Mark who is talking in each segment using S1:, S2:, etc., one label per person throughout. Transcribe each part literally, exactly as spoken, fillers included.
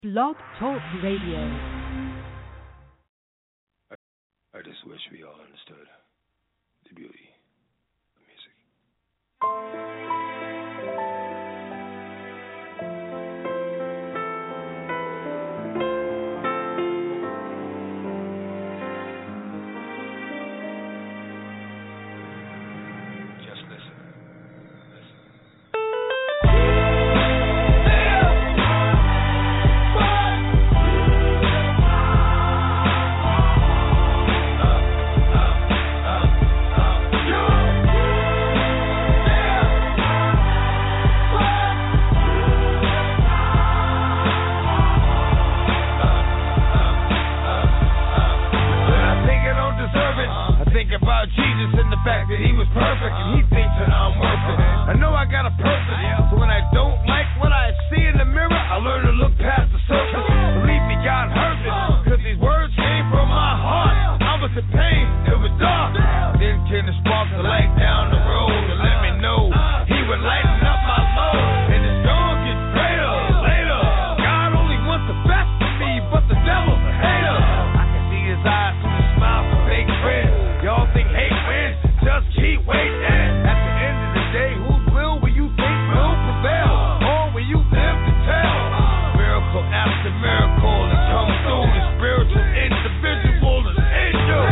S1: Blog Talk Radio.
S2: I just wish we all understood the beauty of music. Just listen. Listen. About Jesus and the fact that he was perfect and he thinks that I'm worth it. I know I got a purpose, so when I don't like what I see in the mirror, I learn to look past the surface. Believe me, God heard this, cause these words came from my heart. I was in pain, it was dark. Then came the spark, the light down the road to let me know he would lighten up my load. And the storm gets greater later. God only wants the best for me, but the devil's a hater. I can see his eyes through the smile for fake friends. Y'all think hate wins? Just keep waiting. At the end of the day, whose will will you think will prevail? Or will you live to tell? Miracle after miracle has come through. The spiritual individual is in you.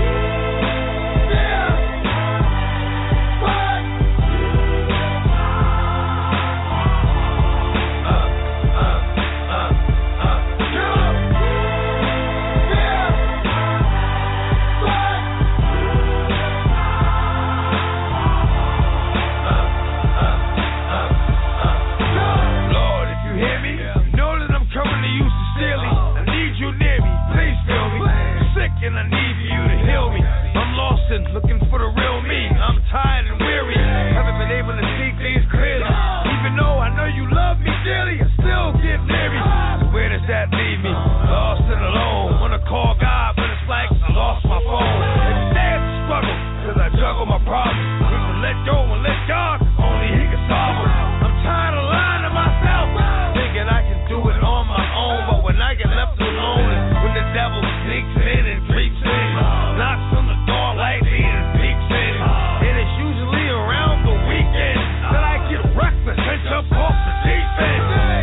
S2: And I need you to heal me. I'm lost and looking for the real me. I'm tired and weary. Haven't been able to see things clearly. Even though I know you love me dearly, I still get leery. So where does that leave me? Lost and alone. Wanna call God, but it's like I lost my phone. Every day it's a struggle, cause I juggle my problems. Need to let go and let God, cause only He can solve them. I'm tired of lying to myself, thinking I can do it on my own. But when I get left alone, and when the devil sneaks in and creeps in, knocks on the door lightly and peeks in, and it's usually around the weekend that I get reckless and jump off the deep end.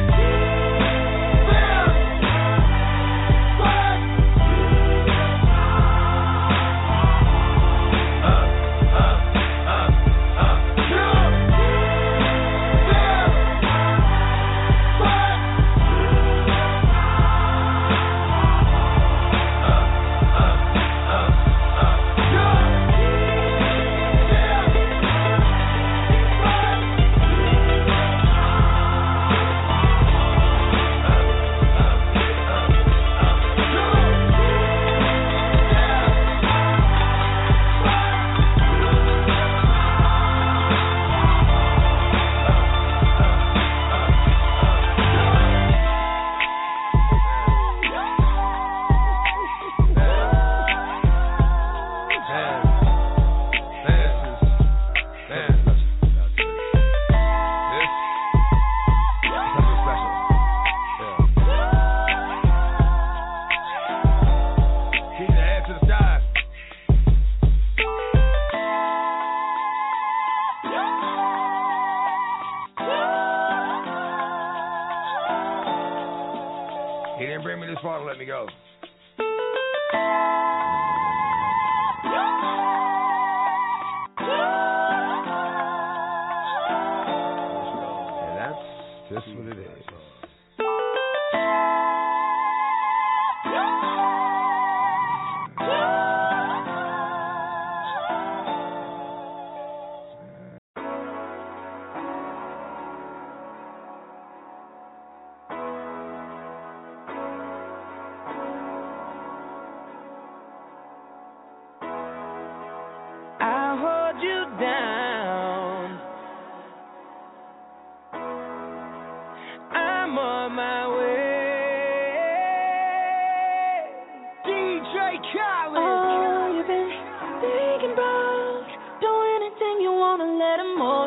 S2: He didn't bring me this far to let me go. And that's just what it is.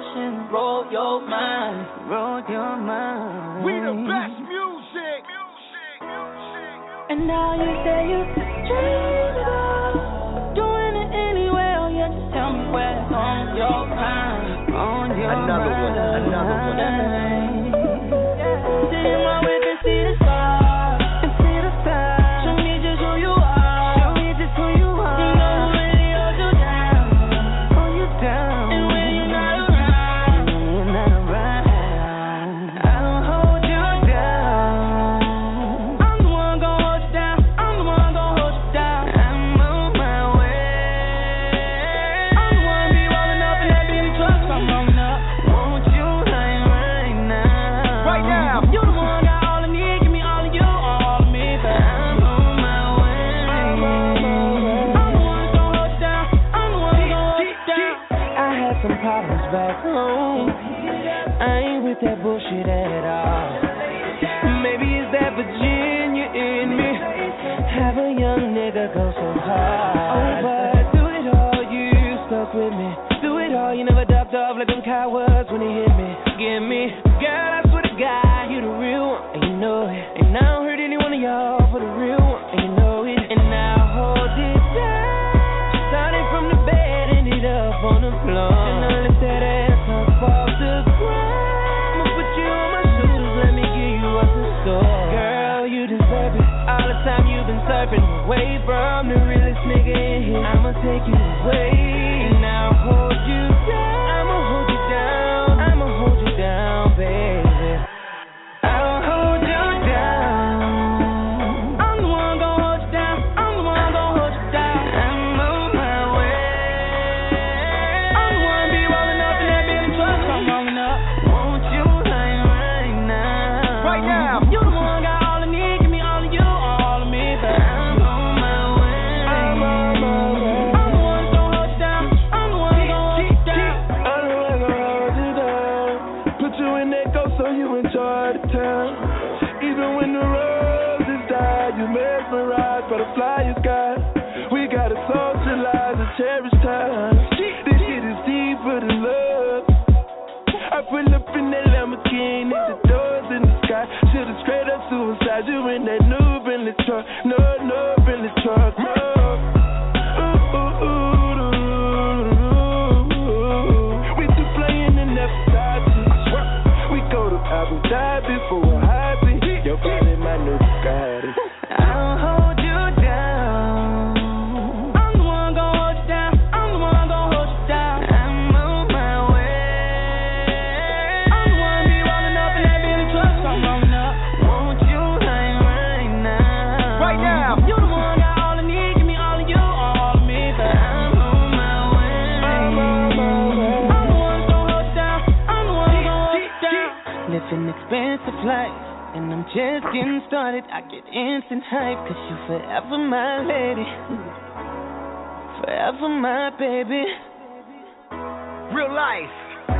S3: Roll your mind, roll your mind.
S2: We the best music.
S3: And now you say you dream about doing it anyway. Oh yeah, just tell me where's on your mind, on your
S4: Another
S3: mind.
S4: one, another one.
S3: Sit in my whip and see the stars, and see the stars. Show me just who you are, show me just who you are. You know who really holds you down, hold you down. And when you're not around, when you're not around, I don't hold you down. I'm the one gon' hold you down. I'm the one gon' hold you down. I'm on my way. I'm the one be rolling up in that Bentley truck. I'm rolling up. Won't you like right now?
S4: Right now.
S3: You the one got all I need. Give me all of you, all of me. But I'm on my way. I'm the one gon' hold you down. I'm the one gon' hold you down. I had some problems back home. I ain't with that bullshit at all. Maybe it's that Virginia in me. Have a young nigga go so hard. Oh, but do it all, you stuck with me. Do it all, you never ducked off like them cowards when they hit me. Give me, girl, I swear to God, you the real one, and you know it. And I don't hurt any one of y'all for the real one, and you know it. And now hold it down. Started from the bed, ended up on the floor. And I let that ass up off the ground. I'ma put you on my shoulders, let me give you what's in store. Girl, you deserve it. All the time you've been surfing away from the realest nigga in here. I'ma take you away. And now hold you down. I'ma hold you down. I'ma hold you down, baby. I'll hold you down. I'm the one gon' hold you down. I'm the one gon' hold you down. I'm on my way. I'm the one be rolling up in that Bentley truck. I'm rolling up. Won't you like right now?
S4: Right now.
S3: You the one got all I need. Give me all of you, all of me. But I'm on my way. I'm on my way. I'm the one gon' hold you down. I'm the one gon' hold you down.
S5: I'm the one gon' hold you down. Put you in that ghost so you enjoy the town. Even when the roses die, you mesmerize by the flyer sky. We gotta socialize and cherish time. This shit is deeper than love. I pull up in that Lamborghini, the doors in the sky. Should've straight up suicide. You in that new Bentley truck, no, no Bentley truck, no. Ooh, ooh, ooh, ooh, ooh, ooh. We do playing in that Versace. We go to Abu Dhabi for a hobby. Your body, my new Bugatti.
S3: I'll hold you down. I'm the one gon' hold you down. I'm the one gon' hold you down. I'm on my way. I'm the one be rolling up in that Bentley truck. I'm rolling up. Won't you like right now?
S4: Right now.
S3: You the one got all I need. Give me all of you, all of me. But I'm on my way. I'm on my way. I'm the one gon' hold you down. I'm the one gon' hold you down. Living expensive life, and I'm just getting started. I get instant hype, cause you forever my lady, forever my baby.
S4: Real life.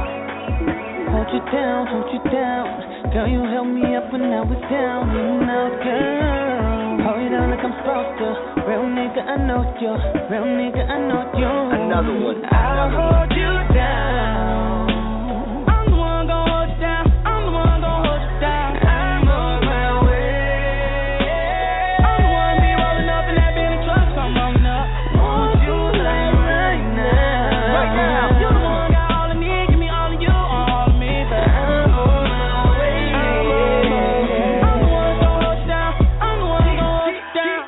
S3: Hold you down, hold you down. Girl, you held me up when I was down and out, girl. Hold you down like I'm supposed to. Real nigga, I know you. Real nigga, I know you.
S4: Another one,
S3: I'll
S4: another one.
S3: hold you down. I'm the one gon' hold you down. I'm the one gon' hold you down. I'm on my way. I'm the one be rolling up in that Bentley truck. I'm rolling up. Won't you like right now?
S4: Right now.
S3: You the one got all I need. Give me all of you, all of me. But I'm on my way. I'm the one gon' hold you down. I'm the one gon' hold you down.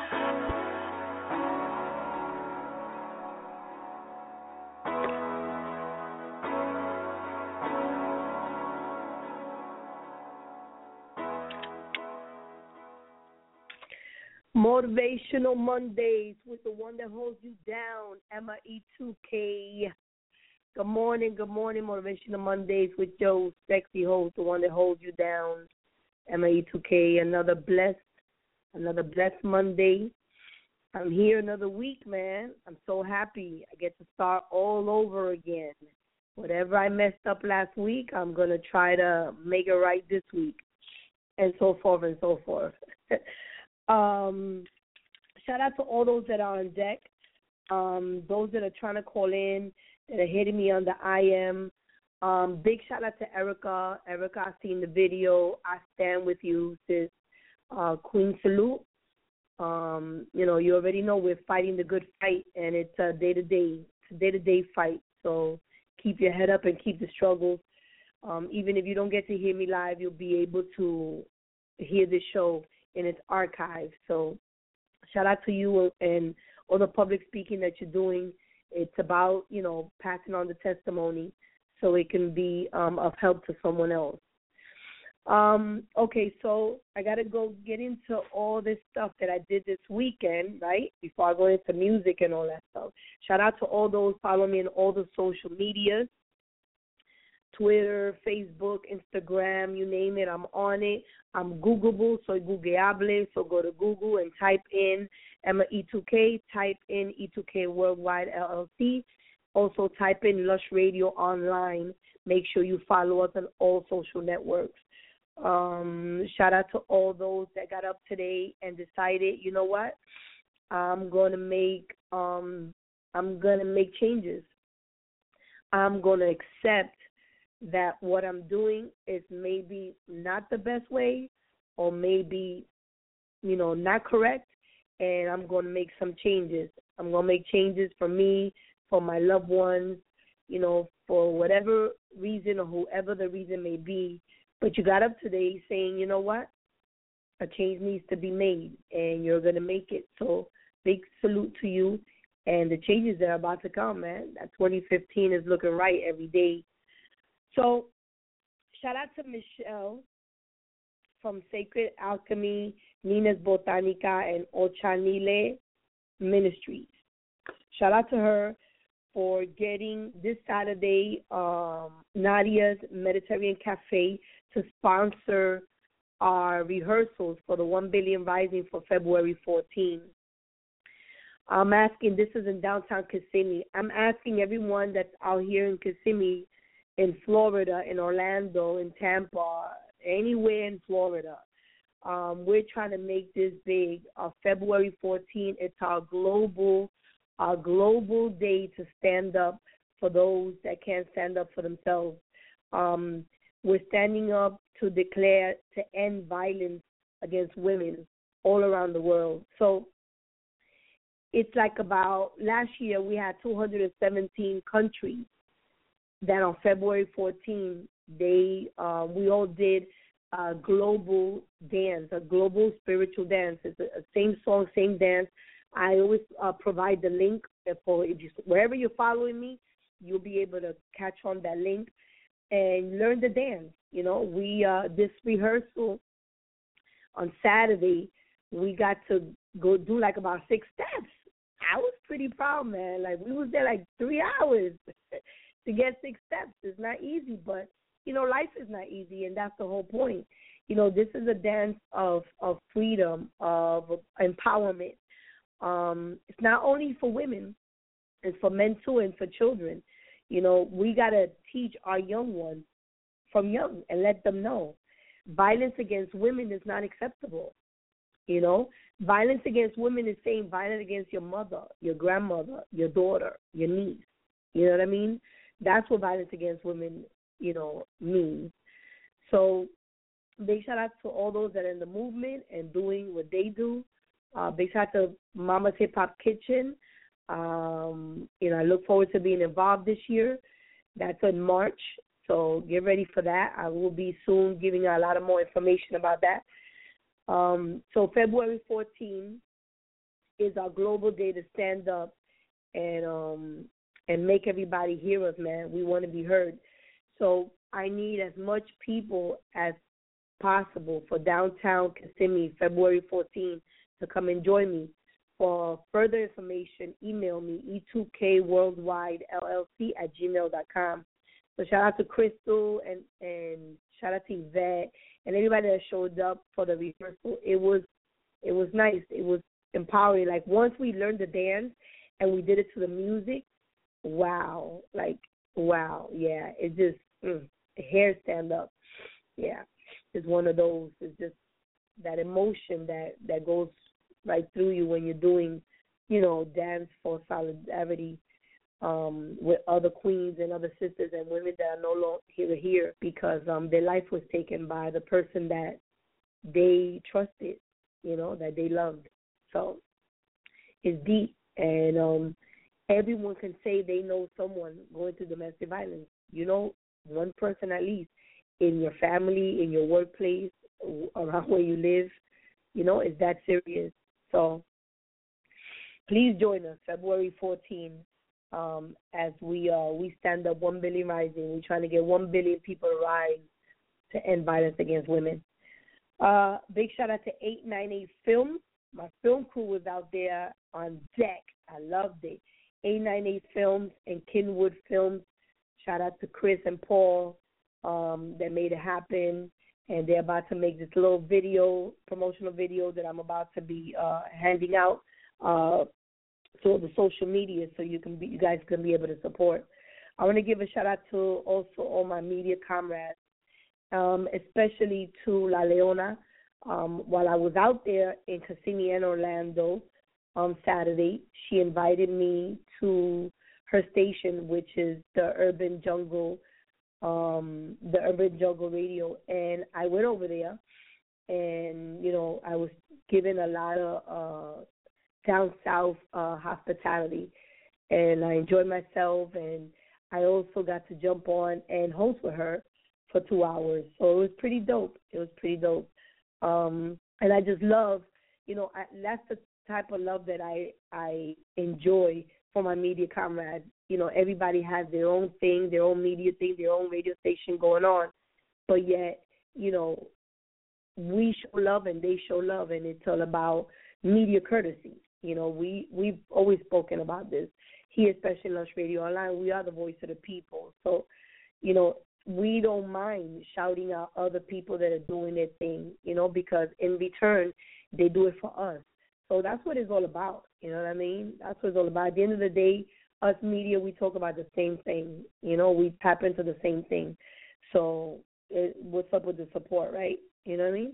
S1: Motivational Mondays with the one that holds you down, Emma E two K. Good morning, good morning. Motivational Mondays with Joe, sexy host, the one that holds you down, Emma E two K. Another blessed, another blessed Monday. I'm here another week, man. I'm so happy. I get to start all over again. Whatever I messed up last week, I'm going to try to make it right this week, and so forth and so forth. Um, shout out to all those that are on deck, um, those that are trying to call in, that are hitting me on the I M. Um, big shout out to Erica. Erica, I've seen the video. I stand with you, sis. Uh, Queen salute. Um, you know, you already know we're fighting the good fight, and it's a day-to-day, it's a day-to-day fight. So keep your head up and keep the struggles. Um, even if you don't get to hear me live, you'll be able to hear the show in its archive. So shout out to you and all the public speaking that you're doing. It's about, you know, passing on the testimony so it can be um, of help to someone else. Um, okay, so I got to go get into all this stuff that I did this weekend, right, before I go into music and all that stuff. Shout out to all those following me in all the social medias, Twitter, Facebook, Instagram, you name it, I'm on it. I'm Googleable, soy Googleable, so go to Google and type in Emma E two K, type in E two K Worldwide L L C. Also type in Lush Radio Online. Make sure you follow us on all social networks. Um, shout out to all those that got up today and decided, you know what, I'm going to make um, I'm going to make changes. I'm going to accept that what I'm doing is maybe not the best way or maybe, you know, not correct, and I'm going to make some changes. I'm going to make changes for me, for my loved ones, you know, for whatever reason or whoever the reason may be. But you got up today saying, you know what, a change needs to be made, and you're going to make it. So big salute to you and the changes that are about to come, man. That twenty fifteen is looking right every day. So shout out to Michelle from Sacred Alchemy, Nina's Botanica, and Ochanile Ministries. Shout out to her for getting this Saturday um, Nadia's Mediterranean Cafe to sponsor our rehearsals for the one billion Rising for February fourteenth. I'm asking, this is in downtown Kissimmee, I'm asking everyone that's out here in Kissimmee, in Florida, in Orlando, in Tampa, anywhere in Florida. Um, we're trying to make this big. Uh, February fourteenth, it's our global, our global day to stand up for those that can't stand up for themselves. Um, we're standing up to declare to end violence against women all around the world. So it's like about last year we had two hundred seventeen countries that on February fourteenth, they uh, we all did a global dance, a global spiritual dance. It's a, a same song, same dance. I always uh, provide the link for if you, wherever you're following me, you'll be able to catch on that link and learn the dance. You know, we uh, this rehearsal on Saturday, we got to go do like about six steps. I was pretty proud, man. Like we was there like three hours. To get six steps is not easy, but, you know, life is not easy, and that's the whole point. You know, this is a dance of, of freedom, of empowerment. Um, it's not only for women, it's for men too and for children. You know, we got to teach our young ones from young and let them know violence against women is not acceptable. You know, violence against women is saying violence against your mother, your grandmother, your daughter, your niece. You know what I mean? That's what violence against women, you know, means. So big shout out to all those that are in the movement and doing what they do. Uh, big shout out to Mama's Hip Hop Kitchen. Um, you know, I look forward to being involved this year. That's in March, so get ready for that. I will be soon giving you a lot of more information about that. Um, so February fourteenth is our global day to stand up and um, and make everybody hear us, man. We want to be heard. So I need as much people as possible for downtown Kissimmee, February fourteenth, to come and join me. For further information, email me, E two K Worldwide L L C at gmail dot com. So shout out to Crystal and, and shout out to Yvette and everybody that showed up for the rehearsal. It was it was nice. It was empowering. Like once we learned the dance and we did it to the music, wow, like, wow, yeah, it just, mm, hair stand up. Yeah, it's one of those. It's just that emotion that, that goes right through you when you're doing, you know, dance for solidarity um, with other queens and other sisters and women that are no longer here here because um, their life was taken by the person that they trusted, you know, that they loved. So it's deep, and um, everyone can say they know someone going through domestic violence. You know, one person at least in your family, in your workplace, around where you live. You know, it's that serious. So please join us February fourteenth um, as we uh, we stand up one billion Rising. We're trying to get one billion people to rise to end violence against women. Uh, big shout out to eight ninety-eight Films. My film crew was out there on deck. I loved it. eight ninety-eight Films and Kinwood Films. Shout out to Chris and Paul um, that made it happen. And they're about to make this little video, promotional video that I'm about to be uh, handing out uh, to the social media, so you can be, you guys can be able to support. I want to give a shout out to also all my media comrades, um, especially to La Leona. Um, while I was out there in Kissimmee and Orlando on Saturday, she invited me to her station, which is the Urban Jungle, um, the Urban Jungle Radio, and I went over there, and you know I was given a lot of uh, down south uh, hospitality, and I enjoyed myself, and I also got to jump on and host with her for two hours, so it was pretty dope. It was pretty dope. Um, and I just love, you know, I, that's the type of love that I I enjoy for my media comrades. You know, everybody has their own thing, their own media thing, their own radio station going on, but yet, you know, we show love and they show love, and it's all about media courtesy. You know, we, we've always spoken about this here, especially in Lush Radio Online. We are the voice of the people. So, you know, we don't mind shouting out other people that are doing their thing, you know, because in return, they do it for us. So that's what it's all about, you know what I mean? That's what it's all about. At the end of the day, us media, we talk about the same thing. You know, we tap into the same thing. So it, what's up with the support, right? You know what I mean?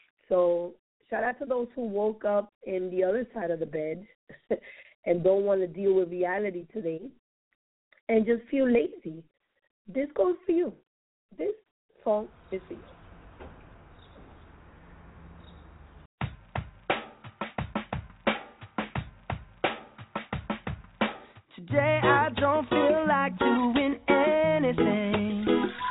S1: So shout out to those who woke up in the other side of the bed and don't want to deal with reality today and just feel lazy. This goes for you. This song is for you.
S3: Today I don't feel like doing anything.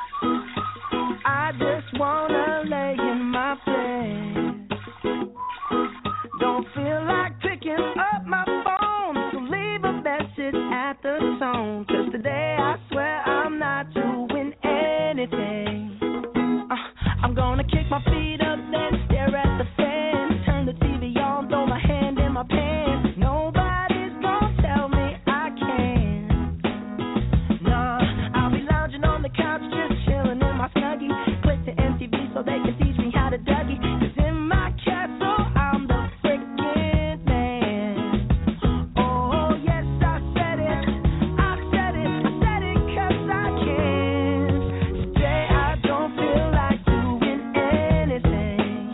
S3: I just wanna lay in my bed. Don't feel like picking up my phone, so leave a message at the tone. 'Cause today I swear I'm not doing anything. uh, I'm gonna kick my feet up, then stare at the fan. Turn the T V on, throw my hand in my pants. Nobody's gonna tell me I can't. Nah, I'll be lounging on the couch, just chilling in my Snuggie. Click to M T V so they can teach me how to Dougie. 'Cause in my castle I'm the freaking man. Oh yes, I said it, I said it, I said it 'cause I can. Today I don't feel like doing anything.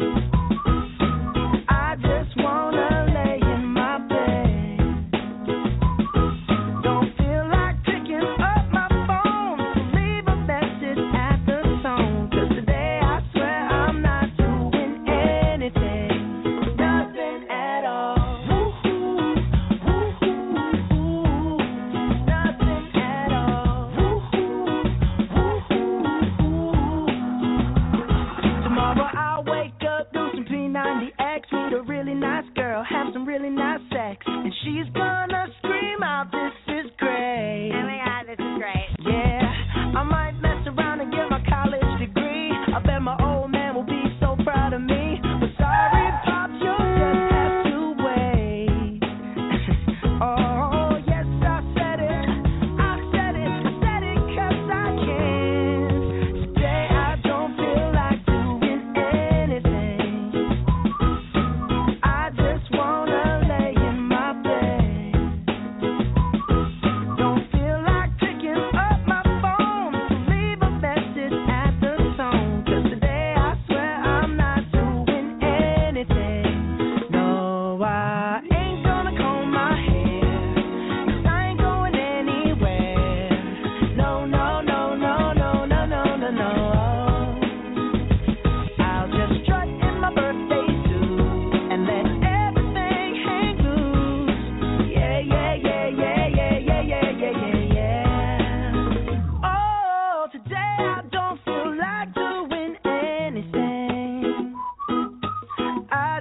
S3: I just wanna lay in my bed. Don't feel like picking up my phone, so leave a message at the tone. 'Cause today I swear I'm not doing anything. Nothing at all. Woo-hoo, woo-hoo, nothing at all. Woo-hoo, woo-hoo. Tomorrow I'll wake up, do some P ninety X, meet a really nice girl, have some really nice sex, and she's gonna scream out, "This is great."
S6: Oh my God, this is great.
S3: Yeah, I might mess around and get my college degree. I bet my old man will be so proud of me. But sorry, Pops, you'll just have to wait. Oh, yes, I said it. I said it. I said it 'cause I can. Today I don't feel like doing anything. I just wanna lay in my bed.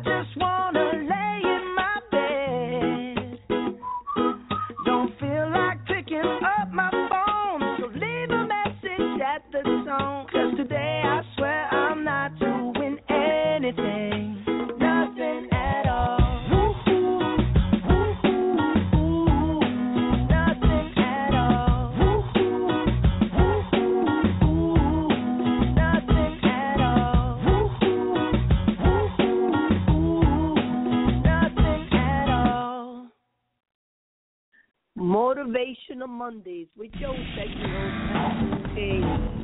S3: just wanna lay in my bed. Don't feel like picking up my phone, so leave a message at the tone. 'Cause today I swear I'm not doing anything, nothing at all. Woo-hoo, woo-hoo, ooh, nothing at all. Woo-hoo, woo-hoo, ooh, nothing at all. Woo-hoo, woo-hoo, ooh, nothing at all.
S1: Motivational Mondays with Joe Sexy Host. Okay.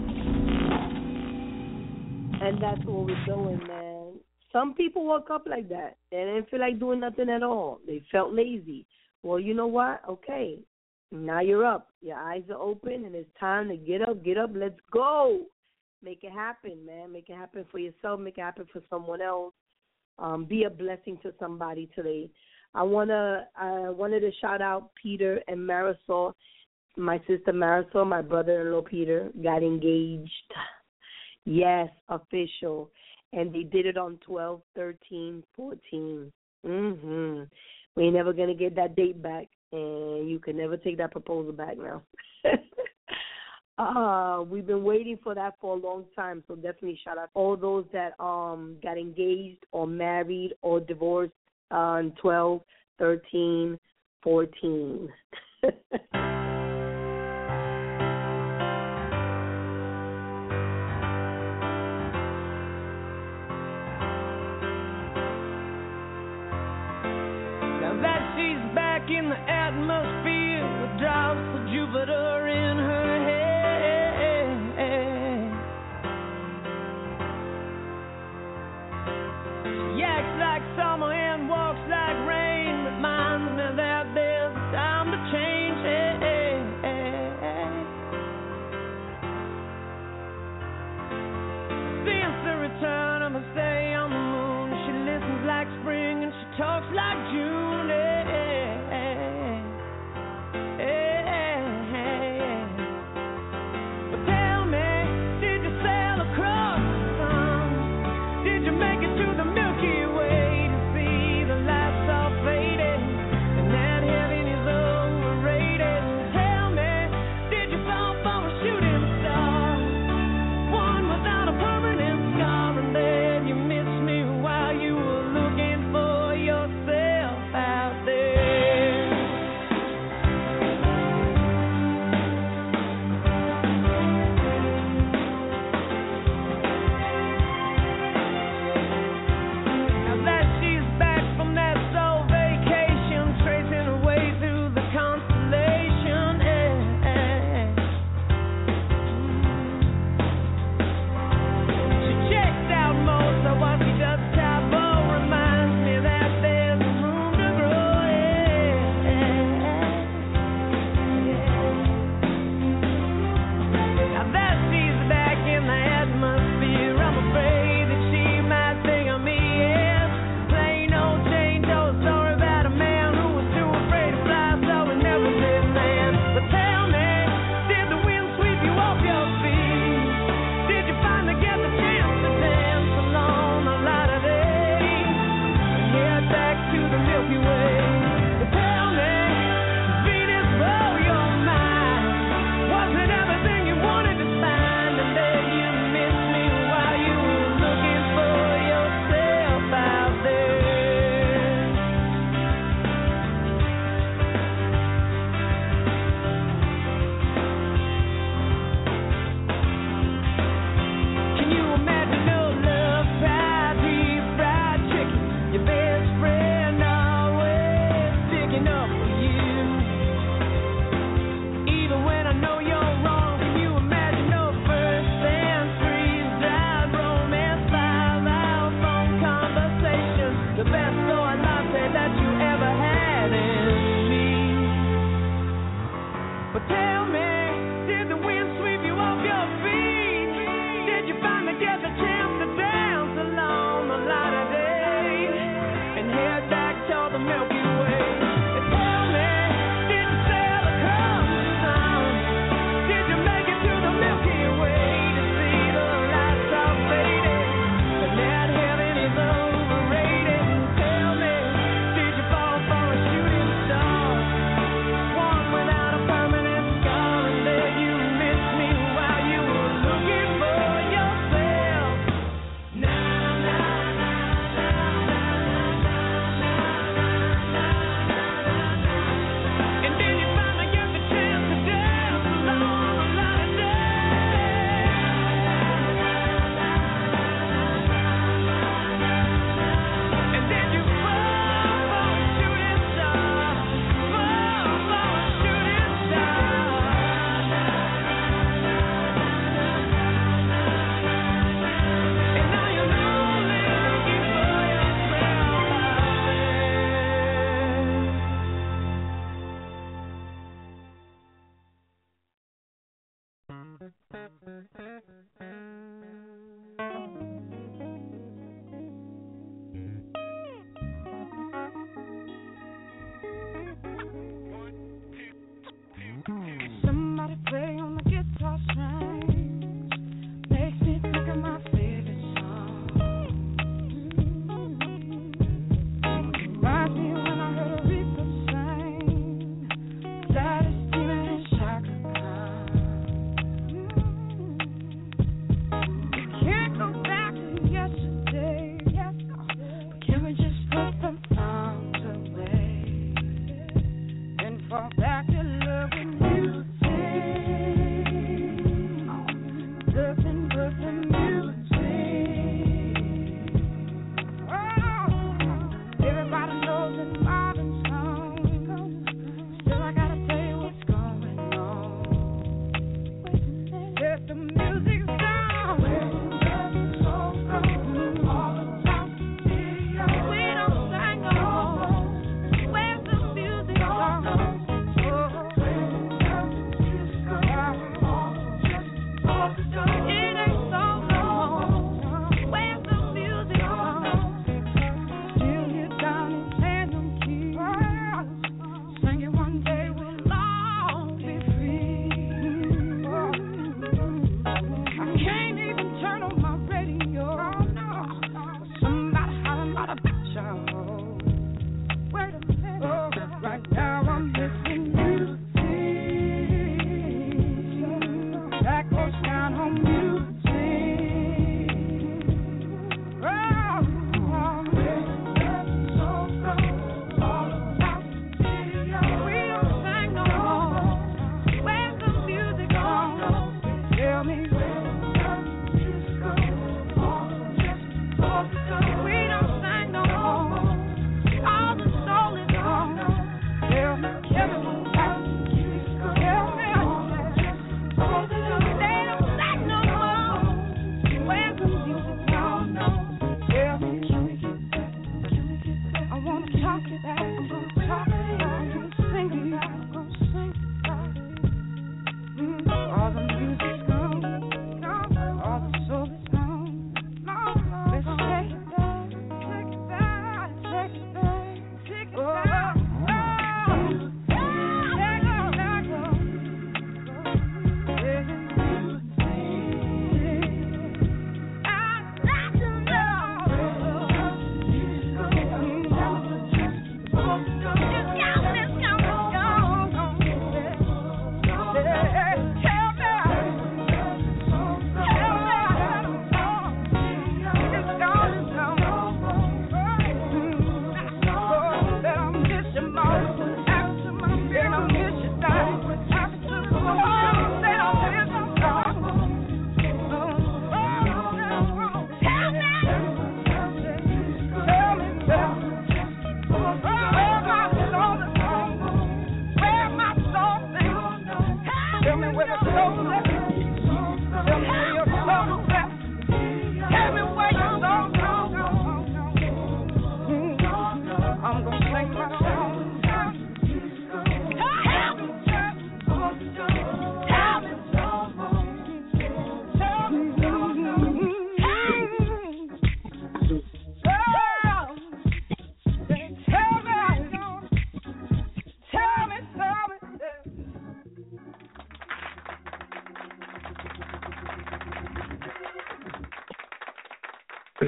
S1: And that's what we're doing, man. Some people woke up like that. They didn't feel like doing nothing at all. They felt lazy. Well, you know what? Okay. Now you're up. Your eyes are open, and it's time to get up, get up. Let's go. Make it happen, man. Make it happen for yourself. Make it happen for someone else. Um, be a blessing to somebody today. I wanna, I wanted to shout out Peter and Marisol. My sister Marisol, my brother-in-law Peter, got engaged. Yes, official. And they did it on twelve thirteen fourteen. Mm-hmm. We ain't never going to get that date back, and you can never take that proposal back now. uh, we've been waiting for that for a long time, so definitely shout out all those that um got engaged or married or divorced on twelve thirteen fourteen.
S3: That she's back in the atmosphere with drops of Jupiter in her head. She acts like summer and walks like rain, reminds me that there's time to change. Since the return of her stay on the moon, she listens like spring and she talks like June.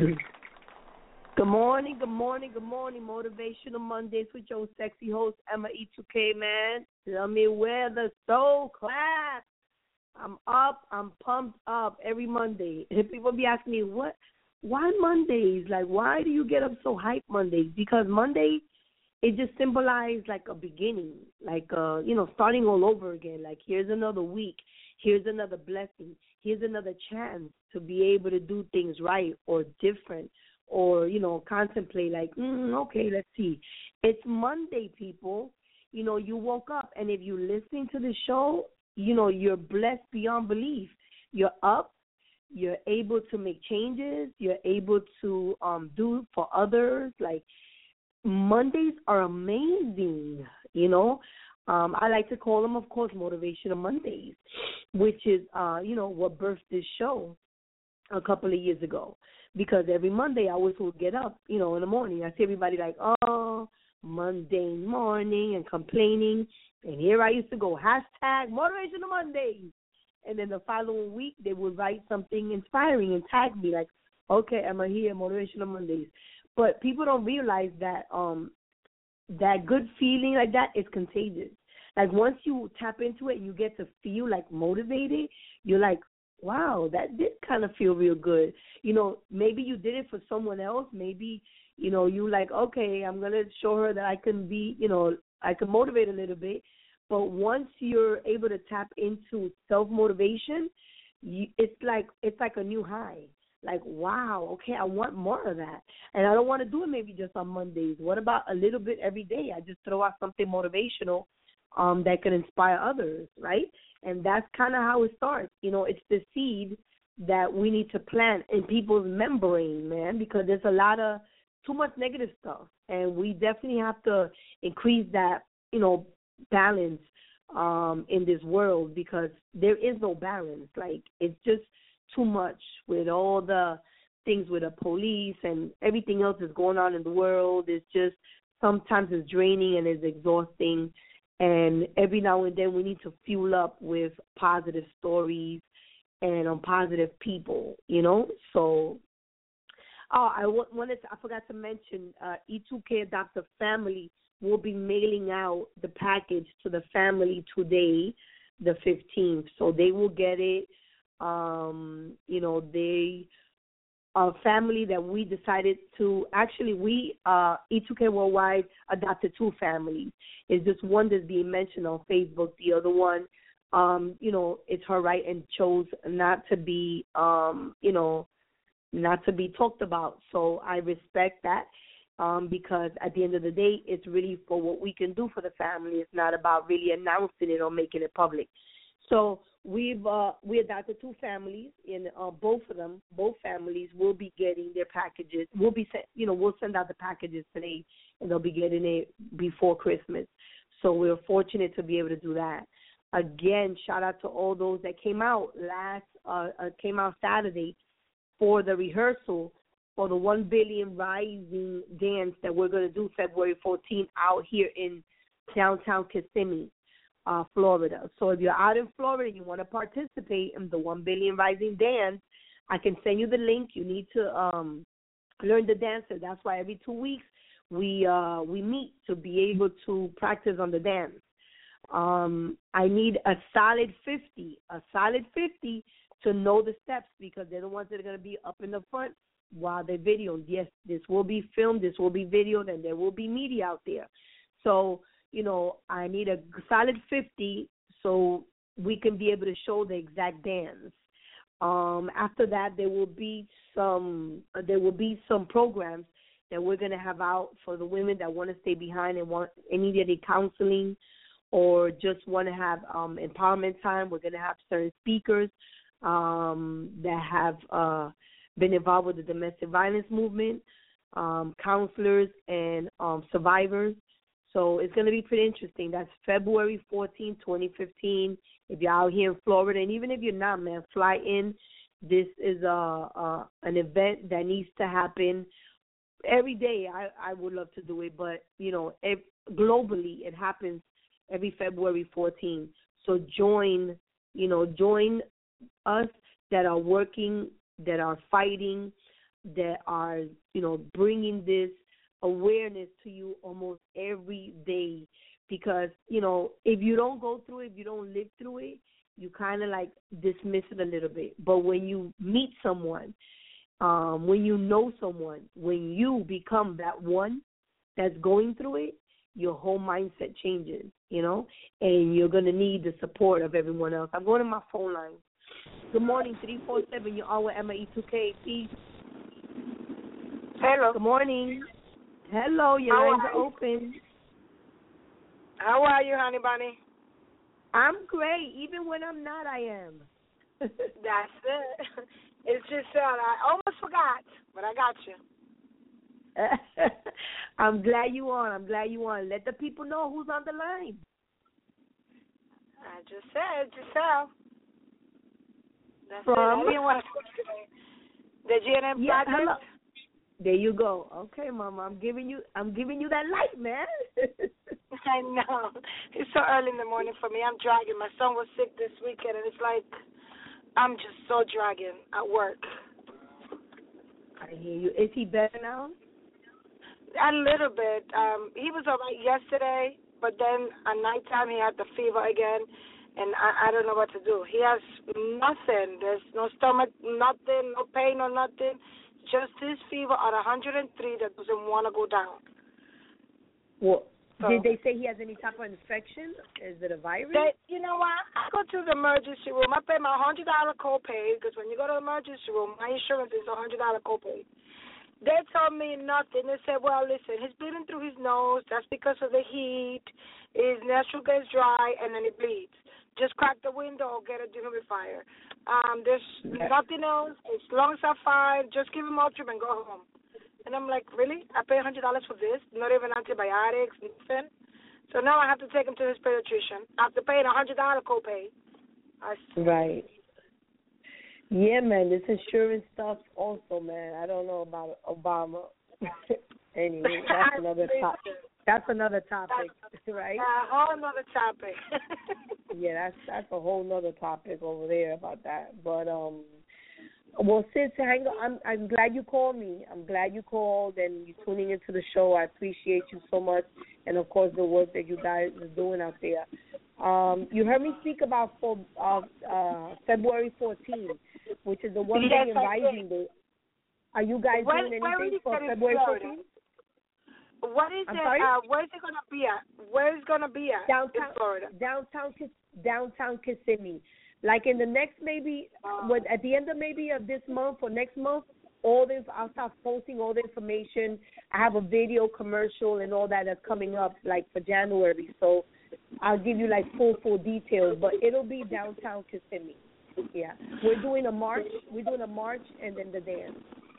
S1: Good morning, good morning, good morning. Motivational Mondays with your sexy host, Emma E two K, man. Tell me where the soul clap. I'm up, I'm pumped up every Monday. And people be asking me, what, why Mondays? Like, why do you get up so hyped Mondays? Because Monday, it just symbolizes like a beginning, like, uh, you know, starting all over again. Like, here's another week. Here's another blessing. Here's another chance to be able to do things right or different or, you know, contemplate like, mm, okay, let's see. It's Monday, people. You know, you woke up, and if you're listening to the show, you know, you're blessed beyond belief. You're up. You're able to make changes. You're able to um, do for others. Like, Mondays are amazing, you know. Um, I like to call them, of course, Motivational Mondays, which is, uh, you know, what birthed this show a couple of years ago. Because every Monday I always would get up, you know, in the morning. I see everybody like, oh, Monday morning and complaining. And here I used to go, hashtag Motivational Mondays. And then the following week they would write something inspiring and tag me like, okay, I'm here, Motivational Mondays. But people don't realize that um, that good feeling like that is contagious. Like once you tap into it and you get to feel like motivated, you're like, wow, that did kind of feel real good. You know, maybe you did it for someone else. Maybe, you know, you like, okay, I'm going to show her that I can be, you know, I can motivate a little bit. But once you're able to tap into self-motivation, you, it's like it's like a new high. Like, wow, okay, I want more of that. And I don't want to do it maybe just on Mondays. What about a little bit every day? I just throw out something motivational um, that can inspire others, right? And that's kind of how it starts. You know, it's the seed that we need to plant in people's membrane, man, because there's a lot of too much negative stuff. And we definitely have to increase that, you know, balance um, in this world because there is no balance. Like, it's just too much with all the things with the police and everything else that's going on in the world. It's just sometimes it's draining and it's exhausting. And every now and then we need to fuel up with positive stories and um, positive people, you know. So, oh, I wanted to, I forgot to mention, uh, E two K Adopt a Family will be mailing out the package to the family today, the fifteenth. So they will get it. Um, you know, they a family that we decided to actually we uh, E two K Worldwide adopted two families. It's just one that's being mentioned on Facebook. The other one, um, you know, it's her right and chose not to be, um, you know, not to be talked about. So I respect that um, because at the end of the day, it's really for what we can do for the family. It's not about really announcing it or making it public. So we've uh, we adopted two families, and uh, both of them, both families, will be getting their packages. We'll be, you know, we'll send out the packages today, and they'll be getting it before Christmas. So we're fortunate to be able to do that. Again, shout out to all those that came out last, uh, uh, came out Saturday for the rehearsal for the One Billion Rising dance that we're going to do February fourteenth out here in downtown Kissimmee. Uh, Florida. So if you're out in Florida and you want to participate in the One Billion Rising Dance, I can send you the link. You need to um, learn the dance. That's why every two weeks we uh, we meet to be able to practice on the dance. Um, I need a solid fifty, a solid fifty to know the steps because they're the ones that are going to be up in the front while they're videoed. Yes, this will be filmed, this will be videoed, and there will be media out there. So you know, I need a solid fifty so we can be able to show the exact dance. Um, after that, there will be some uh, there will be some programs that we're going to have out for the women that want to stay behind and want any of the counseling or just want to have um, empowerment time. We're going to have certain speakers um, that have uh, been involved with the domestic violence movement, um, counselors, and um, survivors. So it's going to be pretty interesting. That's February fourteenth, twenty fifteen. If you're out here in Florida, and even if you're not, man, fly in. This is a, a an event that needs to happen every day. I, I would love to do it, but, you know, if, globally it happens every February fourteenth. So join, you know, join us that are working, that are fighting that are, you know, bringing this awareness to you almost every day. Because, you know, if you don't go through it, if you don't live through it, you kind of like dismiss it a little bit. But when you meet someone, um, when you know someone, when you become that one that's going through it, your whole mindset changes, you know, and you're going to need the support of everyone else. I'm going to my phone line. Good morning, three four seven, you're on with Emma E two K. Peace.
S6: Hello.
S1: Good morning. Hello, your
S6: How
S1: lines
S6: are
S1: are
S6: you?
S1: open.
S6: How are you, honey bunny?
S1: I'm great. Even when I'm not, I am.
S6: That's it. It's just uh, I almost forgot, but I got you.
S1: I'm glad you on. I'm glad you on. Let the people know who's on the line.
S6: I just said, Giselle. That's
S1: From?
S6: it. I didn't want to speak today. The G N M
S1: Yeah,
S6: project.
S1: hello. There you go. Okay, Mama. I'm giving you. I'm giving you that light, man.
S6: I know. It's so early in the morning for me. I'm dragging. My son was sick this weekend, and it's like I'm just so dragging at work.
S1: I hear you. Is he better now?
S6: A little bit. Um, he was all right yesterday, but then at nighttime he had the fever again, and I, I don't know what to do. He has nothing. There's no stomach, nothing, no pain or nothing. Just his fever at one hundred three that doesn't want to go down.
S1: Well,
S6: So,
S1: did they say he has any type of infection? Is it a virus?
S6: they, you know what? I go to the emergency room. I pay my one hundred dollars copay because when you go to the emergency room, my insurance is a one hundred dollars copay. They told me nothing. They said, well, listen, he's bleeding through his nose. That's because of the heat. His nostril gets dry, and then it bleeds. Just crack the window or get a dehumidifier. Um, there's nothing else. His lungs are fine. Just give him Ultram and go home. And I'm like, really? I pay one hundred dollars for this? Not even antibiotics, nothing? So now I have to take him to his pediatrician. After paying a one hundred dollars copay. I
S1: Right. Yeah, man, this insurance stuff also, man. I don't know about Obama. Anyway, that's another topic. That's another topic, right?
S6: A whole another topic.
S1: Yeah, that's that's a whole nother topic over there about that. But um, well, sis, hang on. I'm I'm glad you called me. I'm glad you called and you're tuning into the show. I appreciate you so much, and of course the work that you guys are doing out there. Um, you heard me speak about for uh, uh, February fourteenth, which is the One
S6: Yes,
S1: Billion
S6: I did.
S1: Rising Day. Are you guys
S6: Where-
S1: doing
S6: where
S1: anything
S6: is
S1: for
S6: it in
S1: February
S6: Florida?
S1: fourteenth?
S6: What is
S1: I'm
S6: it?
S1: sorry?
S6: Uh, where's it gonna be at? Where is it gonna be at
S1: Downtown,
S6: in Florida?
S1: downtown, Kis- downtown Kissimmee. Like in the next maybe, what at the end of maybe of this month or next month, all the I'll start posting all the information. I have a video commercial and all that that's coming up like for January. So I'll give you like full full details. But it'll be downtown Kissimmee. Yeah, we're doing a march. We're doing a march and then the dance.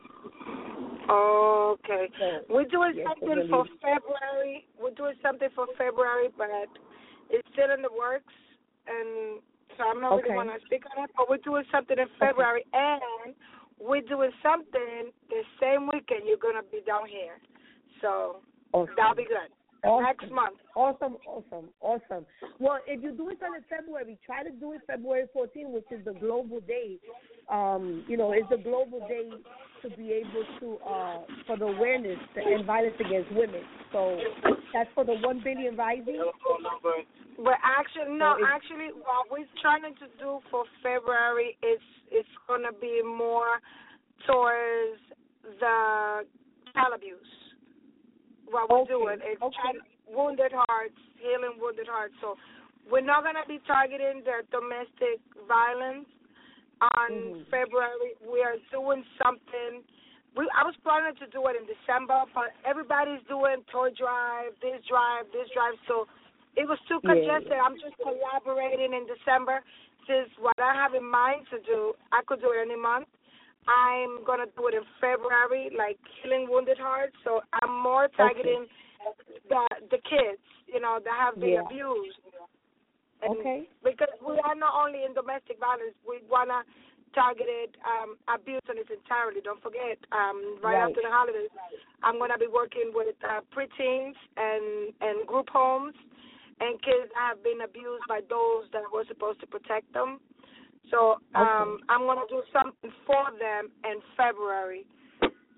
S6: Okay.
S1: So,
S6: We're doing
S1: yes,
S6: something
S1: really.
S6: for February. We're doing something for February, but it's still in the works, and so I'm not
S1: Okay.
S6: really want to speak on it. But we're doing something in February, and we're doing something the same weekend. You're gonna be down here, so
S1: Awesome.
S6: that'll be good.
S1: Awesome.
S6: Next month.
S1: Awesome, awesome, awesome. Well, if you do it on February, try to do it February fourteenth, which is the global day. Um, you know, it's the global day to be able to, uh, for the awareness to end violence against women. So that's for the one billion Rising.
S6: Well, actually, no,
S1: So it's-
S6: actually, what we're trying to do for February is it's going to be more towards the child abuse. What we're
S1: Okay,
S6: doing is
S1: okay.
S6: child, wounded hearts, healing wounded hearts. So we're not going to be targeting the domestic violence on
S1: Mhm.
S6: February. We are doing something. We, I was planning to do it in December, but everybody's doing toy drive, this drive, this drive. So it was too
S1: Yeah,
S6: congested.
S1: yeah.
S6: I'm just collaborating in December. Since what I have in mind to do, I could do it any month. I'm going to do it in February, like healing wounded hearts. So I'm more targeting the the kids, you know, that have been
S1: Yeah.
S6: abused. And
S1: Okay.
S6: because we are not only in domestic violence, we want to target it, um, abuse on its entirely. Don't forget, um, right,
S1: Right.
S6: after the holidays, I'm going to be working with uh, preteens and, and group homes and kids that have been abused by those that were supposed to protect them. So um,
S1: Okay.
S6: I'm going to do something for them in February.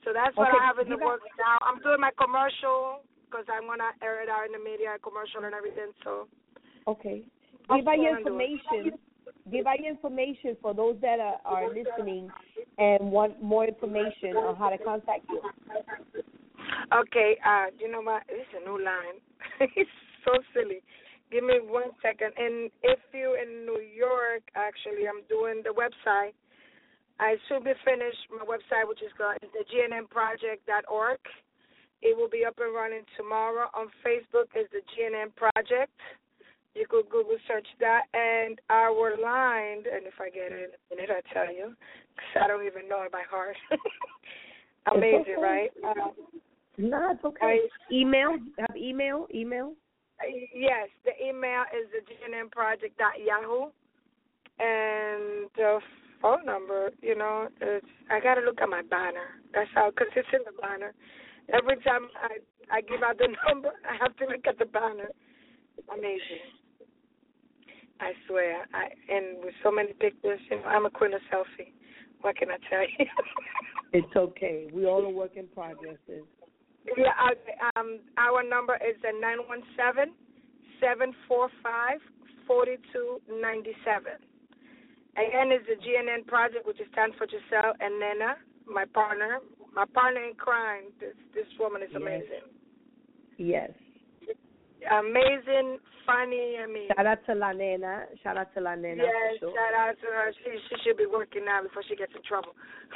S6: So that's what
S1: Okay,
S6: I have in the
S1: you got-
S6: works now. I'm doing my commercial because I'm going to air it out in the media, commercial and everything. So
S1: Okay.
S6: I'm
S1: Give out your
S6: going to do it.
S1: information. Give out your information for those that are, are listening and want more information on how to contact you.
S6: Okay, uh, you know what? This is a new line. It's so silly. Give me one second. And if you in New York, actually, I'm doing the website. I should be finished my website, which is called the G N M project dot org. It will be up and running tomorrow. On Facebook is the G N M Project. You could Google search that. And our line, and if I get it in a minute, I'll tell you, because I don't even know it by heart. Amazing,
S1: okay.
S6: right? Um,
S1: No, it's okay.
S6: I,
S1: email? Have email? Email?
S6: Yes, the email is the G N M project dot yahoo, and the phone number, you know, is I gotta look at my banner. That's how, cause it's in the banner. Every time I I give out the number, I have to look at the banner. Amazing. I swear. I and with so many pictures, you know, I'm a queen of selfie. What can I tell you?
S1: It's okay. We all are work in progresses.
S6: Yeah, okay. Um, our number is a nine one seven, seven four five, four two nine seven. Again, it's the G N N project, which is stands for Giselle and Nena, my partner, my partner in crime. This this woman is amazing.
S1: Yes.
S6: Amazing, funny. I mean,
S1: Shout out to La Nena. Shout out to La Nena.
S6: yes,
S1: for sure.
S6: shout out to her. She she should be working now before she gets in trouble.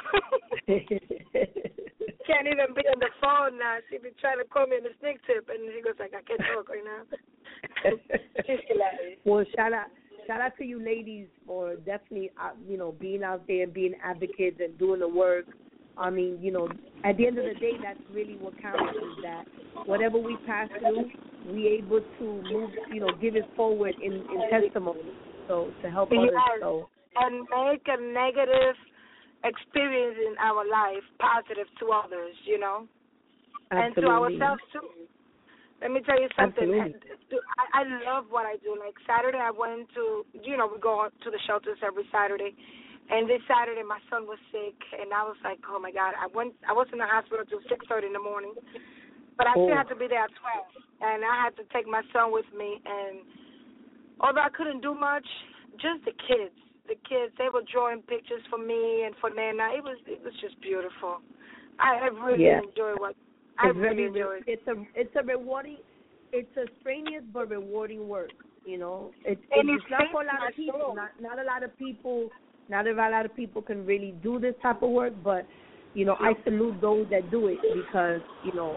S6: Can't even be on the phone now. She be trying to call me in the sneak tip, and she goes like, I can't talk right now. She's hilarious.
S1: Well, shout out, shout out to you ladies for definitely, uh, you know, being out there and being advocates and doing the work. I mean, you know, at the end of the day, that's really what counts is that whatever we pass through, we able to move, you know, give it forward in, in testimony, so to help others.
S6: Yes.
S1: So
S6: and make a negative experience in our life positive to others, you know,
S1: absolutely.
S6: and to ourselves too. Let me tell you something.
S1: Absolutely.
S6: I, I love what I do. Like Saturday, I went to, you know, we go to the shelters every Saturday. And this Saturday, my son was sick, and I was like, oh, my God. I went. I was in the hospital till six thirty in the morning. But I
S1: oh.
S6: still had to be there at twelve. And I had to take my son with me. And although I couldn't do much, just the kids, the kids, they were drawing pictures for me and for Nana. It was it was just beautiful. I, I really
S1: yeah.
S6: enjoyed what I
S1: it's
S6: really
S1: very,
S6: enjoyed.
S1: It's a it's a rewarding, it's a strenuous but rewarding work. You know, it's
S6: And
S1: it's,
S6: it's
S1: not for a lot of
S6: my
S1: people.
S6: soul.
S1: Not not a lot of people. Not a lot of people can really do this type of work, but you know, I salute those that do it because you know,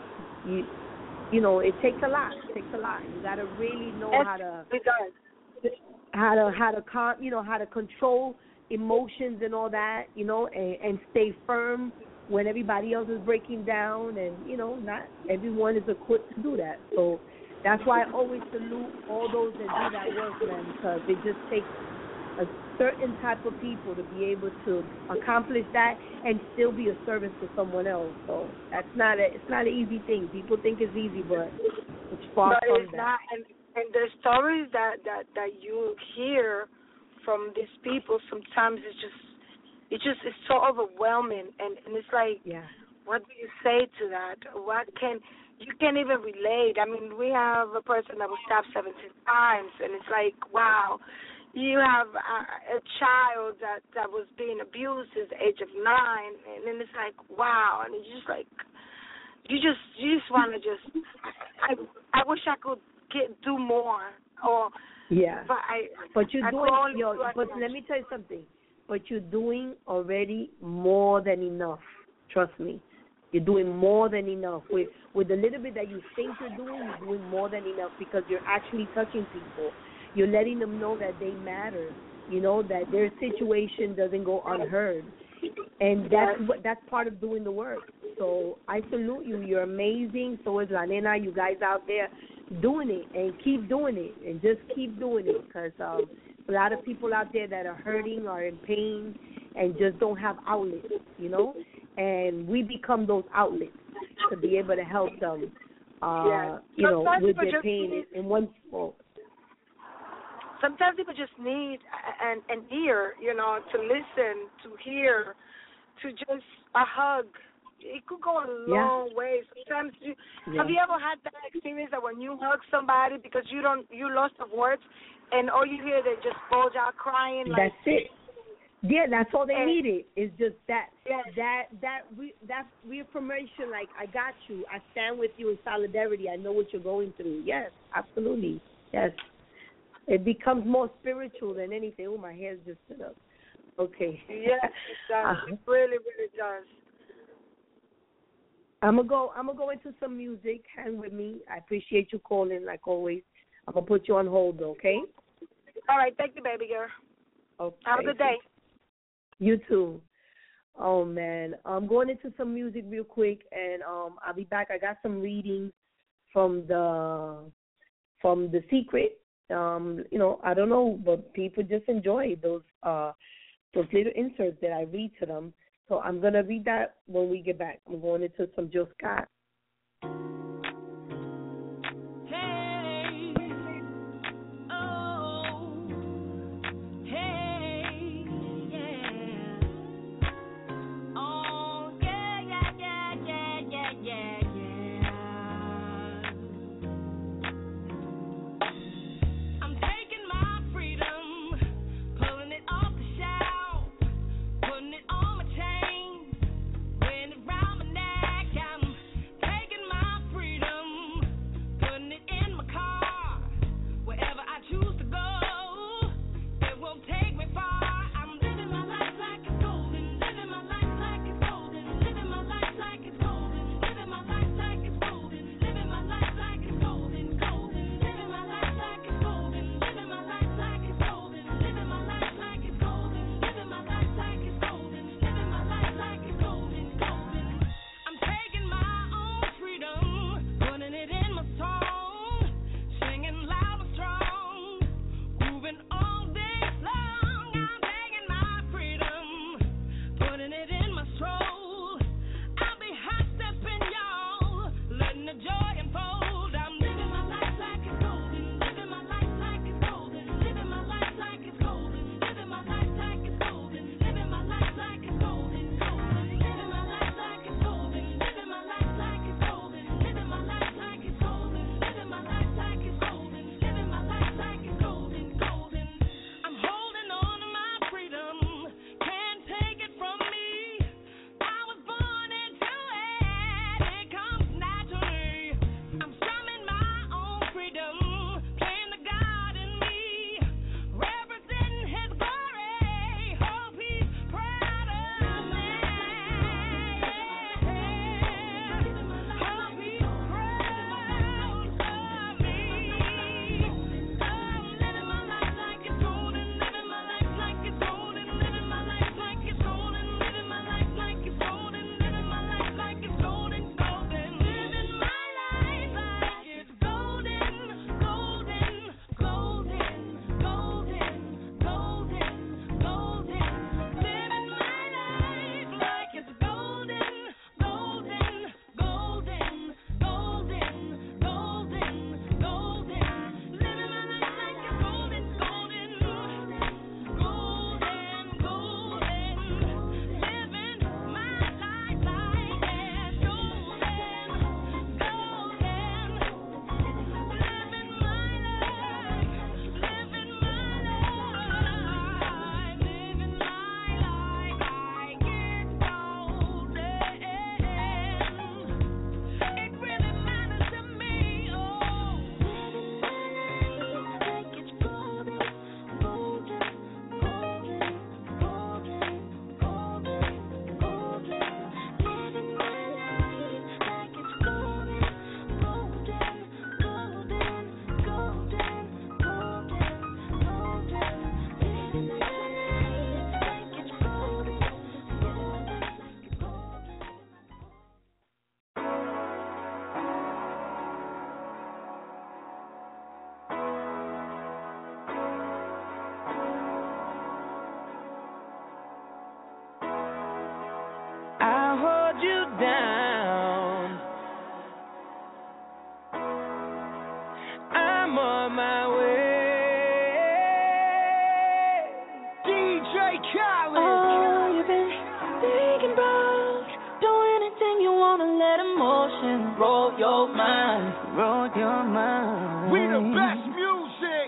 S1: you you know, it takes a lot. It takes a lot. You got to really know
S6: Yes,
S1: how to
S6: it does.
S1: how to how to con, you know how to control emotions and all that, you know, and, and stay firm when everybody else is breaking down, and you know, not everyone is equipped to do that. So that's why I always salute all those that do that work, man, because it just takes a certain type of people to be able to accomplish that and still be a service to someone else. So that's not a it's not an easy thing. People think it's easy, but it's far
S6: but
S1: from
S6: it's
S1: that.
S6: not. And, and the stories that, that, that you hear from these people, sometimes it's just it just it's so overwhelming, and, and it's like,
S1: yeah.
S6: what do you say to that? What can you can't even relate? I mean, we have a person that was stabbed seventeen times, and it's like, wow. You have a, a child that, that was being abused at the age of nine, and then it's like, wow, and it's just like, you just you just want to just, I I wish I could get do more, or
S1: yeah.
S6: But I
S1: but you're
S6: I
S1: doing,
S6: only
S1: yo,
S6: do as
S1: but
S6: much.
S1: let me tell you something. But you're doing already more than enough. Trust me, you're doing more than enough. With with the little bit that you think you're doing, you're doing more than enough because you're actually touching people. You're letting them know that they matter, you know, that their situation doesn't go unheard. And that's what that's part of doing the work. So I salute you. You're amazing. So is La Nena. You guys out there doing it, and keep doing it, and just keep doing it because um, a lot of people out there that are hurting, are in pain, and just don't have outlets, you know. And we become those outlets to be able to help them, uh,
S6: Yeah.
S1: you know,
S6: Sometimes
S1: with
S6: people
S1: their
S6: just
S1: pain
S6: need-
S1: in one spot.
S6: Sometimes people just need an, an ear, you know, to listen, to hear, to just a hug, it could go a
S1: Yeah.
S6: long way. Sometimes you
S1: Yeah.
S6: have you ever had that experience that when you hug somebody because you don't you lost of words and all you hear they just bulge out crying like
S1: That's it. Yeah, that's all they
S6: And-
S1: needed. Is just that
S6: Yes.
S1: that that re, that reaffirmation. Like, I got you. I stand with you in solidarity. I know what you're going through. Yes, absolutely. Yes, it becomes more spiritual than anything. Oh, my hair's just stood up. Okay.
S6: Yes, it does.
S1: Uh-huh.
S6: It really, really does.
S1: I'm gonna go. I'm gonna go into some music. Hang with me. I appreciate you calling, like always. I'm gonna put you on hold, okay?
S6: All right, thank you, baby girl.
S1: Okay.
S6: Have a good day.
S1: You too. Oh man, I'm going into some music real quick, and um, I'll be back. I got some readings from the from The Secret. Um, you know, I don't know, but people just enjoy those uh those little inserts that I read to them. So I'm gonna read that when we get back. I'm going into some Jill Scott.
S3: Hey, oh, hey, yeah. Oh, yeah, yeah, yeah, yeah, yeah, yeah, yeah. I'm taking my freedom, pulling it off the shelf, putting it on my chain, wearing it round my neck. I'm taking my freedom, putting it in my car, wherever I choose to go. It won't take me far. I'm living my life like it's golden, living my life like it's golden, living my life like it's golden, living my life like it's golden, living my life like it's golden, golden, living my life like it's golden, living my life like it's golden, living my life like it's golden, living my life like it's golden, living my life like it's golden, golden. I'm taking my own freedom, putting it in my song, singing loud and strong, moving all day long. I'm taking my freedom, putting it in my stroll. I'll be hot stepping, y'all, letting the joy unfold. I'm living my life like it's golden, living my life like it's golden, living my life like it's golden, living my life like it's golden, living my life like it's golden, golden, living my life like it's golden, living my life like it's golden, living my life like it's golden, living my life like it's golden, living my life like it's golden, golden. I'm holding on to my freedom, can't take it from me. I was born into it, it comes naturally. I'm strumming my own freedom, playing the God in me, representing His glory. Hope He's proud of me. Hope He's proud of me. I'm living my life like it's golden, living my life like it's golden, living my life like it's golden, living my life like it's golden, living my life like it's golden, golden, living my life like it's golden, golden, golden, golden, golden, golden, living my life like it's golden, golden, golden, golden, golden, golden, living my life like it's golden, golden, golden, golden, living my life like it's golden, golden, living my life, living my life, living my life like it's golden. It really matters to me, oh. Living my life like it's golden, golden, golden, golden, golden, golden. Living my life like it's golden, golden, golden, golden, golden, golden. Living my life like it's golden, golden, golden.
S7: I'll hold you down. I'm on my way. D J Khaled.
S3: Oh, you've been thinking about doing anything
S7: your mind, roll your mind.
S2: We the best music.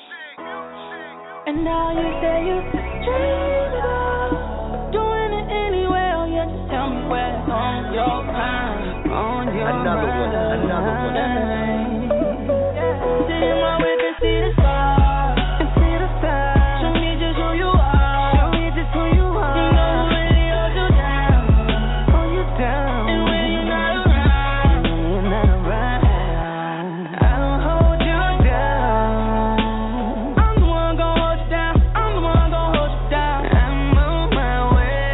S7: And now you say you dream it all, doing it anywhere. Oh yeah, just tell me where on your mind, on your
S4: Another
S7: mind.
S4: one, another one.
S7: Yeah. See my whip and see the stars, and see the stars. Show me just who you are, show me just who you are. You know who really holds you down, hold you down. And when you're not around, when you're not around, I don't hold you down. I'm the one gon' hold you down. I'm the one gon' hold you down. I'm on my way.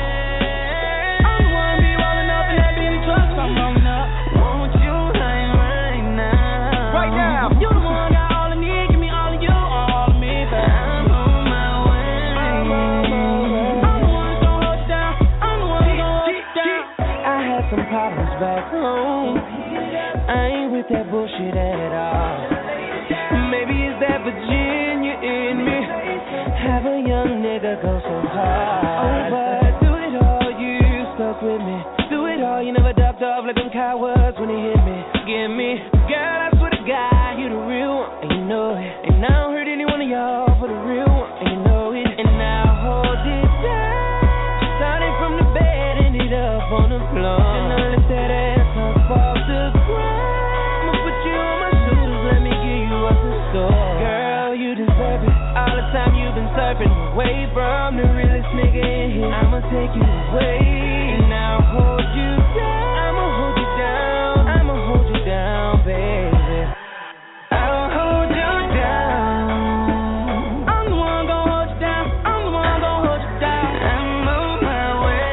S7: I'm the one be rolling up in that Bentley truck. So I'm rolling up. Won't you hang right now?
S2: Right now.
S7: You the one got all I need. Give me all of you, all of me. But I'm on my way. I'm the one gon' hold you down. I'm the one gon' hold you down. I had some problems back home. I ain't with that bullshit at all. Maybe it's that Virginia in me. Have a young nigga go so hard. Oh, but do it all, you stuck with me. Do it all, you never ducked off like them cowards when they hit me. Give me, girl, I swear to God, you the real one, and you know it. And I don't hurt any one of y'all for the real one, and you know it. And now hold it down. Started from the bed, ended up on the floor. And I let that ass up off the ground. I'ma put you on my shoulders, let me give you what's in store. Girl, you deserve it. All the time you've been surfing away from the realest nigga in here. I'ma take you away. And now hold you down. I'ma hold you down. I'ma hold you down, baby. I'll hold you down. I'm the one gon' hold you down. I'm the one gon' hold you down. I'm on my way.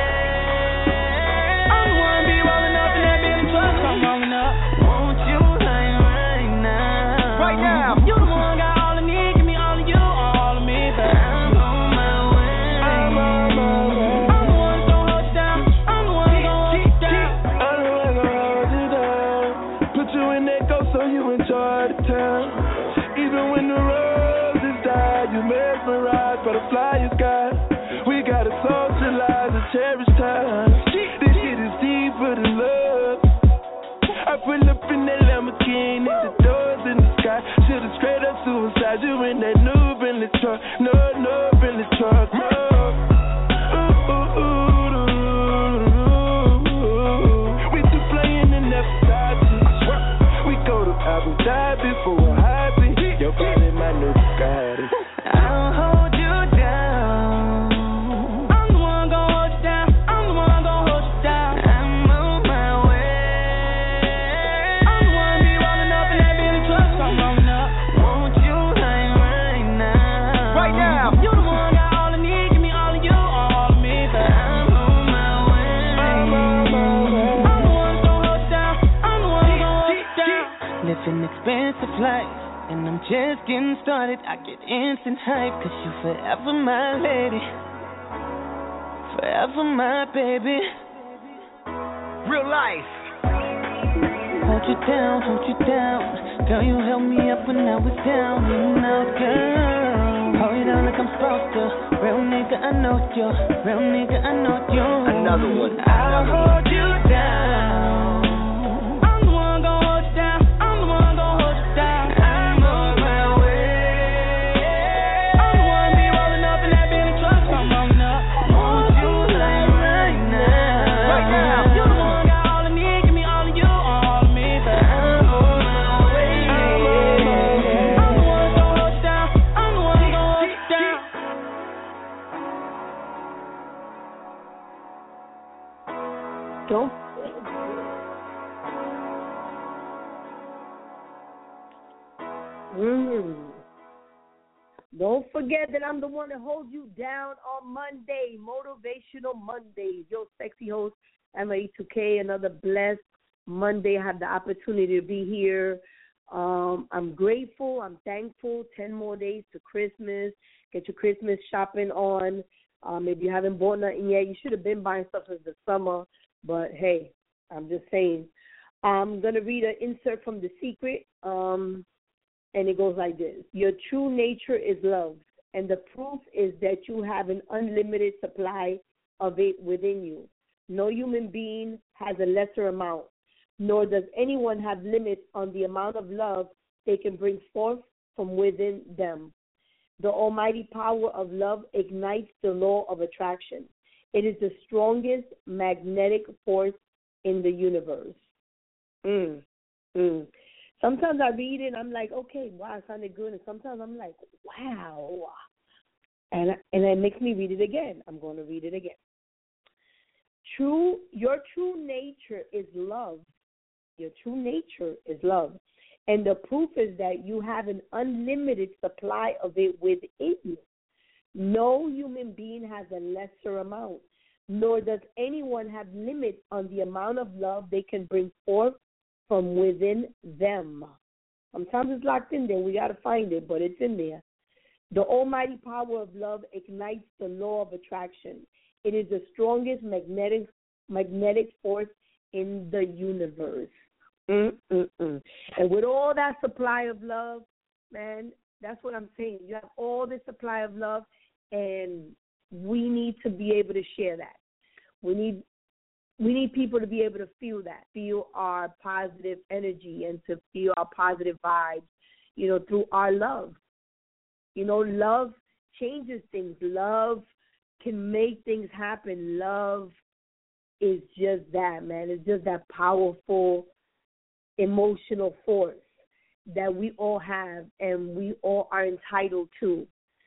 S7: I'm the one be rolling up in that Bentley truck. So I'm rolling up. Won't you hang right now?
S2: Right now.
S7: You the one got all I need. Give me all of you, all of me. But I'm on my way. I'm on my way. I'm the one gon' hold you down. I'm the one gon' hold you down.
S5: I'm the one gonna hold you down. Put you in that go so you enjoy the town. Even when the roses die, you mesmerize by the flyer sky. We gotta socialize and cherish time. This shit is deeper than love. I pull up in that Lamborghini, the doors in the sky. Should've straight up suicide. You in that new Bentley truck, no, no Bentley truck, no. Ooh, ooh, ooh, ooh, ooh. We two playing in that Versace. We go to Abu Dhabi for a hobby. Your body, my new Bugatti.
S7: I'll hold you down. I'm the one gon' hold you down. I'm the one gon' hold you down. I'm on my way. I'm the one be rolling up in that Bentley truck. So I'm rolling up. Won't you hang right now?
S2: Right now.
S7: You the one got all I need. Give me all of you, all of me. But I'm on my way.
S5: I'm on my way.
S7: I'm the one gon' hold you down. I'm the one gon' hold you down. Living expensive life, and I'm just getting started. I get instant hype, cause you forever my lady, forever my baby.
S2: Real life.
S7: Hold you down, hold you down. Girl, you held me up when I was down and out, girl. Hold you down like I'm supposed to. Real nigga, I know you. Real nigga, I know you.
S4: Another one,
S7: I'll
S4: another
S7: hold you down. I'm the one gon' hold you down. I'm the one gon' hold you down. I'm on my way. I'm the one be rolling up in that Bentley truck. So I'm rolling up. Won't you hang right now?
S2: Right now.
S7: You the one got all I need. Give me all of you, all of me. But I'm on my way. I'm the one gon' hold you down. I'm the one gon' hold you down.
S1: Don't. Mm. Don't forget that I'm the one that holds you down on Monday, Motivational Mondays. Your sexy host, Emma E two K, another blessed Monday. I have the opportunity to be here. Um, I'm grateful. I'm thankful. Ten more days to Christmas. Get your Christmas shopping on. Um, if you haven't bought nothing yet, you should have been buying stuff since the summer. But, hey, I'm just saying. I'm going to read an insert from The Secret, um, and it goes like this. Your true nature is love, and the proof is that you have an unlimited supply of it within you. No human being has a lesser amount. nor does anyone have limits on the amount of love they can bring forth from within them. The almighty power of love ignites the law of attraction. It is the strongest magnetic force in the universe. Mm, mm. Sometimes I read it and I'm like, okay, wow, it sounded good. And sometimes I'm like, wow. And, and it makes me read it again. I'm going to read it again. True, your true nature is love. Your true nature is love. And the proof is that you have an unlimited supply of it within you. No human being has a lesser amount, nor does anyone have limits on the amount of love they can bring forth from within them. Sometimes it's locked in there. We got to find it, but it's in there. The almighty power of love ignites the law of attraction. It is the strongest magnetic magnetic force in the universe. Mm-mm-mm. And with all that supply of love, man, that's what I'm saying. You have all this supply of love, and we need to be able to share that. We need we need people to be able to feel that, feel our positive energy and to feel our positive vibes, you know, through our love. You know, love changes things. Love can make things happen. Love is just that, man. It's just that powerful emotional force that we all have and we all are entitled to.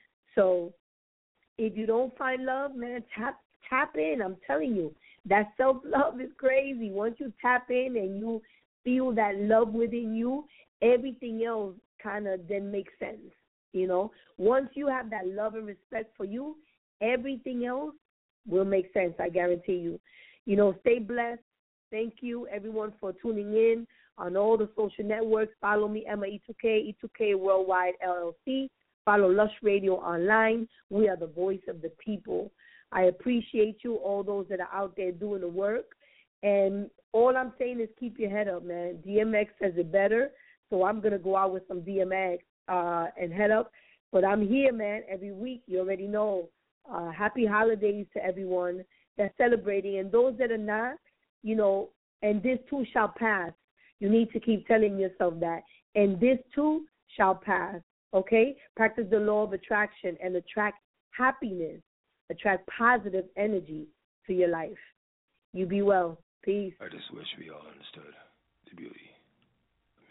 S1: So if you don't find love, man, tap tap in. I'm telling you, that self-love is crazy. Once you tap in and you feel that love within you, everything else kind of then makes sense, you know. Once you have that love and respect for you, everything else will make sense, I guarantee you. You know, stay blessed. Thank you, everyone, for tuning in on all the social networks. Follow me, Emma E two K, E two K Worldwide L L C. Follow Lush Radio online. We are the voice of the people. I appreciate you, all those that are out there doing the work. And all I'm saying is keep your head up, man. D M X says it better, so I'm going to go out with some D M X uh, and head up. But I'm here, man, every week. You already know. Uh, happy holidays to everyone that's celebrating. And those that are not, you know, and this too shall pass. You need to keep telling yourself that. And this too shall pass, okay? Practice the law of attraction and attract happiness. Attract positive energy to your life. You be well. Peace.
S2: I just wish we all understood the beauty of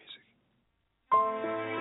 S2: music.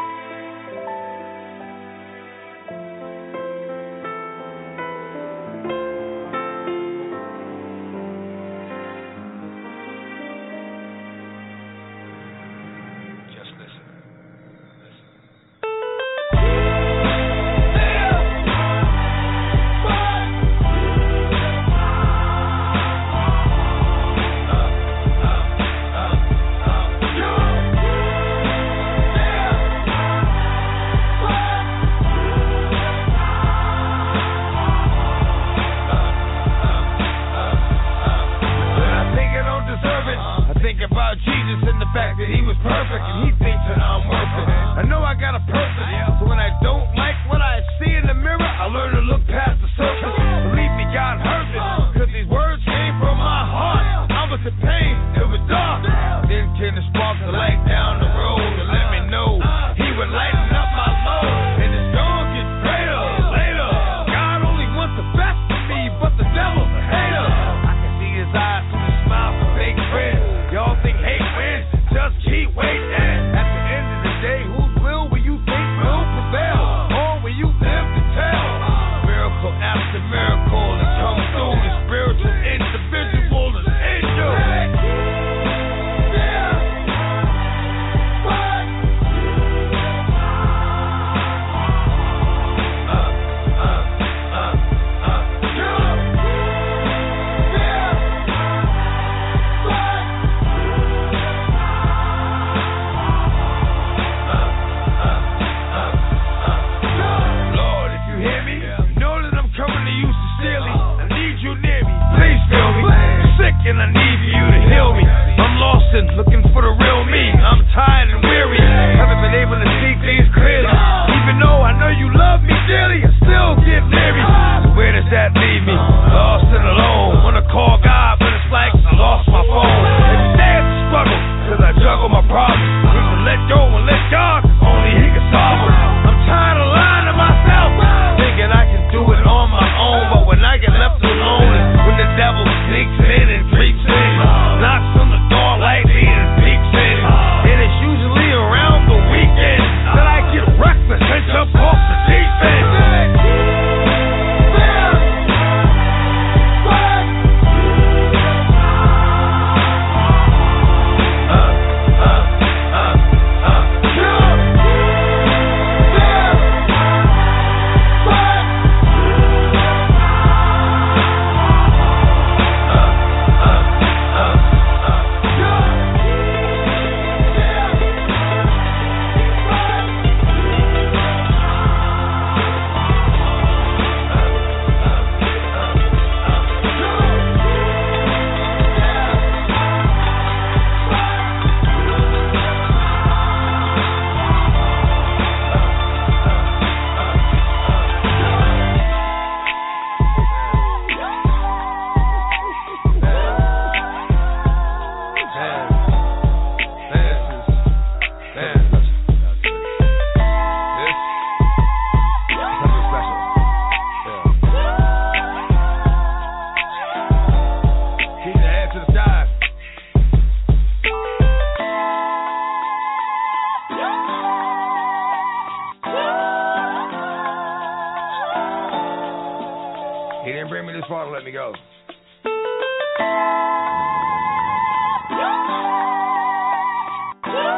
S2: bring me this far and let me go.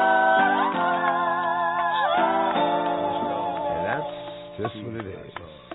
S2: And that's just what it is.